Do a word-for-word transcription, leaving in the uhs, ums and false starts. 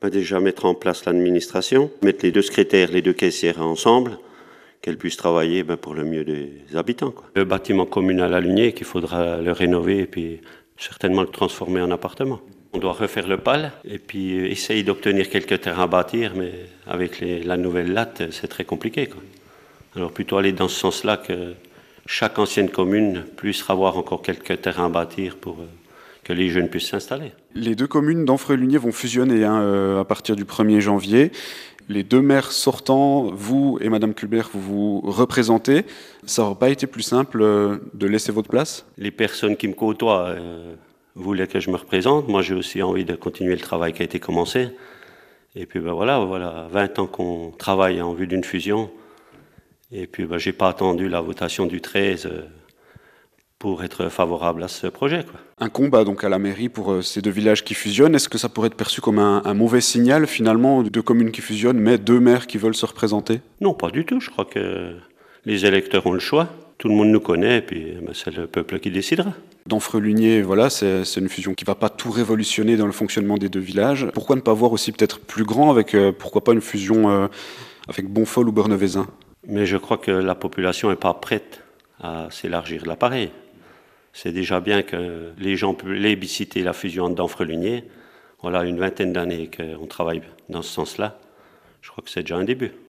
va déjà mettre en place l'administration, mettre les deux secrétaires, les deux caissières ensemble, qu'elles puissent travailler ben, pour le mieux des habitants, quoi. Le bâtiment communal à Lugné, qu'il faudra le rénover et puis certainement le transformer en appartement. On doit refaire le pal et puis essayer d'obtenir quelques terrains à bâtir, mais avec les, la nouvelle latte, c'est très compliqué, quoi. Alors plutôt aller dans ce sens-là que chaque ancienne commune puisse avoir encore quelques terrains à bâtir pour euh, que les jeunes puissent s'installer. Les deux communes d'Anfreux-Lugné vont fusionner hein, euh, à partir du premier janvier. Les deux maires sortants, vous et Madame Culbert, vous vous représentez. Ça n'aurait pas été plus simple euh, de laisser votre place? Les personnes qui me côtoient euh, voulaient que je me représente. Moi, j'ai aussi envie de continuer le travail qui a été commencé. Et puis ben voilà, voilà, vingt ans qu'on travaille en vue d'une fusion. Et puis ben, j'ai pas attendu la votation du treize euh, pour être favorable à ce projet, quoi. Un combat donc à la mairie pour euh, ces deux villages qui fusionnent. Est-ce que ça pourrait être perçu comme un, un mauvais signal finalement, deux communes qui fusionnent, mais deux maires qui veulent se représenter? Non, pas du tout. Je crois que les électeurs ont le choix. Tout le monde nous connaît, et puis ben, c'est le peuple qui décidera. D'Anfreux-Lugné, voilà, c'est, c'est une fusion qui ne va pas tout révolutionner dans le fonctionnement des deux villages. Pourquoi ne pas voir aussi peut-être plus grand avec, euh, pourquoi pas une fusion euh, avec Bonfol ou Bornevezin? Mais je crois que la population n'est pas prête à s'élargir l'appareil. C'est déjà bien que les gens plébiscitent la fusion d'Anfreux-Lugné. Voilà une vingtaine d'années qu'on travaille dans ce sens-là. Je crois que c'est déjà un début.